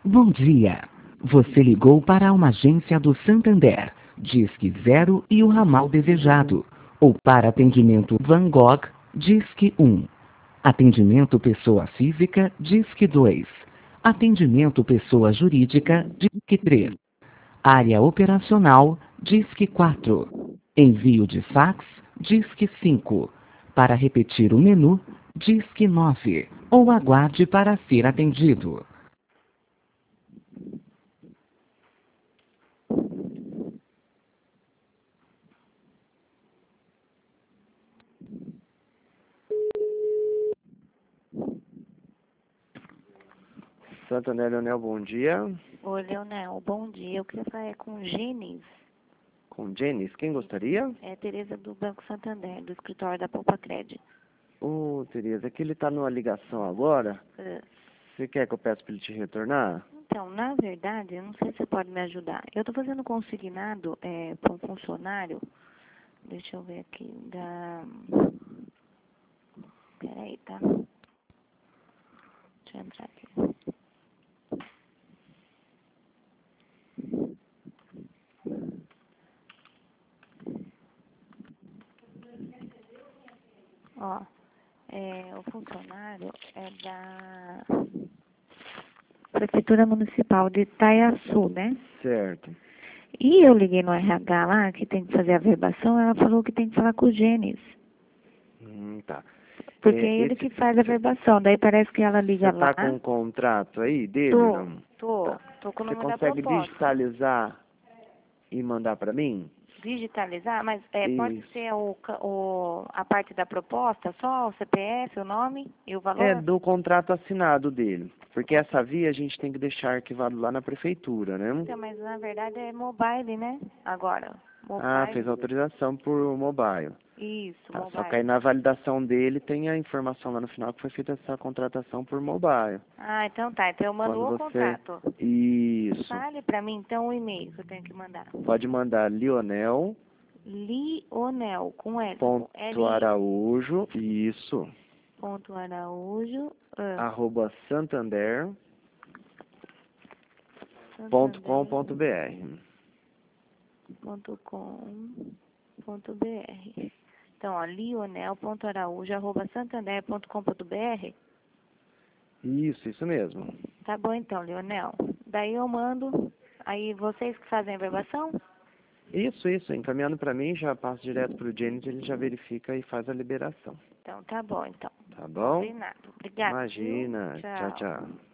Bom dia. Você ligou para uma agência do Santander, Disque 0 e o ramal desejado. Ou para atendimento Van Gogh, Disque 1. Atendimento pessoa física, Disque 2. Atendimento pessoa jurídica, Disque 3. Área operacional, Disque 4. Envio de fax, Disque 5. Para repetir o menu, Disque 9. Ou aguarde para ser atendido. Santander Leonel, bom dia. Oi, Leonel, bom dia. Eu queria falar com o Genis. Com Jenis, quem gostaria? É Tereza do Banco Santander, do escritório da Poupa Cred. Ô, Tereza, é que ele tá numa ligação agora. É. Você quer que eu peça pra ele te retornar? Então, na verdade, eu não sei se você pode me ajudar. Eu estou fazendo consignado para um funcionário. Deixa eu ver aqui. Peraí, tá? Deixa eu entrar aqui. Ó, o funcionário é da Prefeitura Municipal de Itaiaçu, né? Certo. E eu liguei no RH lá, que tem que fazer a verbação, ela falou que tem que falar com o Genis. Tá. Porque é ele que faz a verbação. Daí parece que ela liga Você lá. tá com um contrato aí dele, Tô, não? tô. Tá. Tô com o Você nome da consegue proposta. digitalizar e mandar pra mim? Digitalizar, mas pode Isso. ser a parte da proposta, só o CPF, o nome e o É valor? do contrato assinado dele. Porque essa via a gente tem que deixar arquivado lá na prefeitura, né? Então, mas na verdade é mobile, né? Agora. Ah, Mobile. fez autorização por mobile. Isso, Tá, só que aí mobile. na validação dele tem a informação lá no final que foi feita essa contratação por mobile. Ah, então tá. Então eu mando Quando o você... contrato. Isso. Fale pra mim então o e-mail que eu tenho que mandar. Pode mandar Lionel Lionel, com L. ponto Araújo, isso, Ponto Araújo, arroba santander ponto com ponto br. santander.com.br. Então, ó, lionel.araújo@santander.com.br. Isso mesmo. Tá bom então, Lionel. Daí eu mando, aí vocês que fazem a verbação? Isso, encaminhando para mim, já passo direto pro Janet, ele já verifica e faz a liberação. Então, tá bom então. Tá bom? Combinado. Obrigada. Imagina. Viu? Tchau, Tchau. tchau.